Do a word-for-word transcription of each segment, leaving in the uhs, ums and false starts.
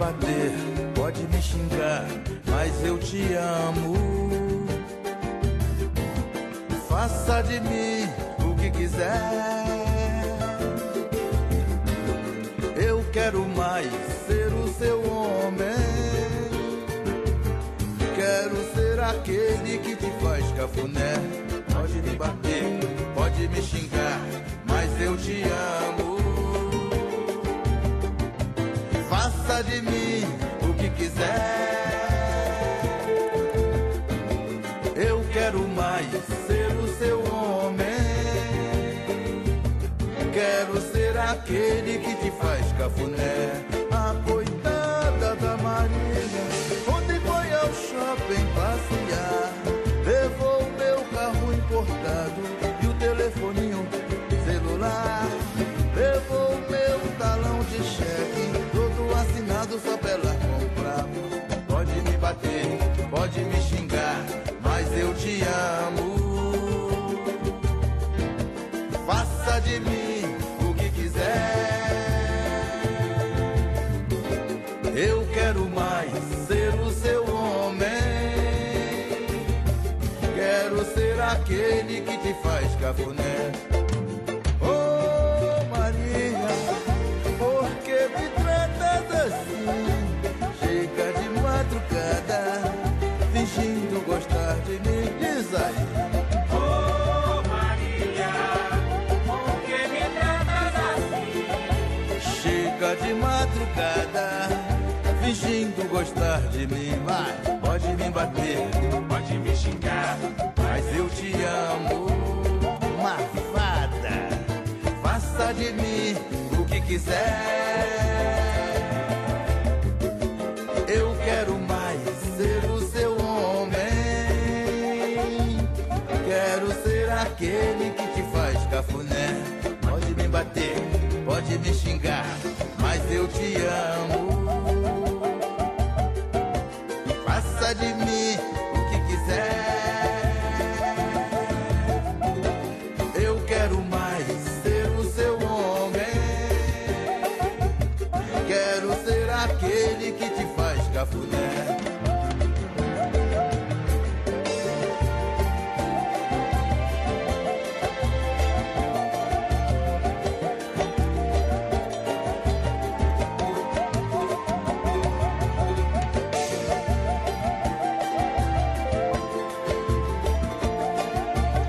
bater, pode me xingar, mas eu te amo. Faça de mim o que quiser. Eu quero mais ser o seu homem. Quero ser aquele que te faz cafuné. Pode me bater, pode me xingar, mas eu te amo. Faça de mim o que quiser. Eu quero mais ser o seu homem. Quero ser aquele que te faz cafuné. A coitada da Maria, ontem foi ao shopping passear. Levou o meu carro importado e o telefoninho celular. Levou o meu talão de cheque, todo assinado só pra ela comprar. Pode me bater, pode me xingar, mas eu te amo. Faça de mim o que quiser. Eu quero mais ser o seu homem. Quero ser aquele que te faz cafuné. Oh Maria, por que me tratas assim? Chega de madrugada, fingindo gostar de mim. Diz aí. Oh Maria, por que me tratas assim? Chega de madrugada, fingindo gostar de mim. Vai, pode me bater, Pode me xingar, mas eu te amo. Malvada, faça de mim o que quiser. Eu quero mais ser o seu homem. Quero ser aquele que te faz cafuné. Pode me bater, pode me xingar, mas eu te amo. Faça de mim o que quiser. Eu quero mais ser o seu homem. Quero ser aquele que te faz cafuné.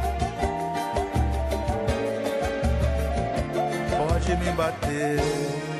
Pode me bater,